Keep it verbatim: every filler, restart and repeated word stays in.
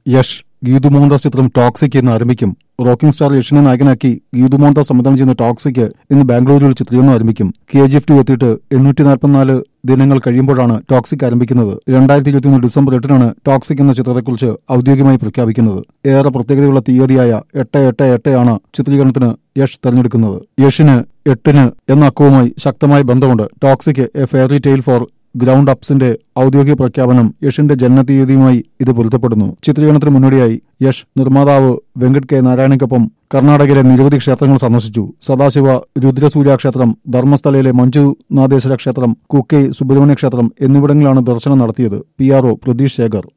യഷ് ഗീതു മോഹൻദാസ് ചിത്രം ടോക്സിക് ഇന്ന് ആരംഭിക്കും. റോക്കിംഗ് സ്റ്റാർ യഷിനെ നായകനാക്കി ഗീതു മോഹൻദാസ് സംവിധാനം ചെയ്യുന്ന ടോക്സിക് ഇന്ന് ബാംഗ്ലൂരിൽ ചിത്രീകരണം ആരംഭിക്കും. കെ ജി എഫ് ടു എത്തിയിട്ട് എണ്ണൂറ്റി നാൽപ്പത്തിനാല് ദിനങ്ങൾ കഴിയുമ്പോഴാണ് ടോക്സിക് ആരംഭിക്കുന്നത്. രണ്ടായിരത്തി ഇരുപത്തിയൊന്ന് ഡിസംബർ എട്ടിനാണ് ടോക്സിക് എന്ന ചിത്രത്തെക്കുറിച്ച് ഔദ്യോഗികമായി പ്രഖ്യാപിക്കുന്നത്. ഏറെ പ്രത്യേകതയുള്ള തീയതിയായ എട്ട് എട്ട് എട്ട് ആണ് ചിത്രീകരണത്തിന് യഷ് തെരഞ്ഞെടുക്കുന്നത്. യഷിന് എട്ടിന് എന്ന അക്കവുമായി ശക്തമായ ബന്ധമുണ്ട്. Toxic a fairy tale for grown അപ്സിന്റെ ഔദ്യോഗിക പ്രഖ്യാപനം യഷിന്റെ ജന്മതീയതിയുമായി ഇത് പൊരുത്തപ്പെടുന്നു. ചിത്രീകരണത്തിന് മുന്നോടിയായി യഷ് നിർമ്മാതാവ് വെങ്കട് കെ നാരായണയ്ക്കൊപ്പം കർണാടകയിലെ നിരവധി ക്ഷേത്രങ്ങൾ സന്ദർശിച്ചു. സദാശിവ രുദ്രസൂര്യ ക്ഷേത്രം, ധർമ്മസ്ഥലയിലെ മഞ്ജുനാഥേശ്വര ക്ഷേത്രം, കുക്കൈ സുബ്രഹ്മണ്യ ക്ഷേത്രം എന്നിവിടങ്ങളിലാണ് ദർശനം നടത്തിയത്. P R O Pratheesh Shekhar.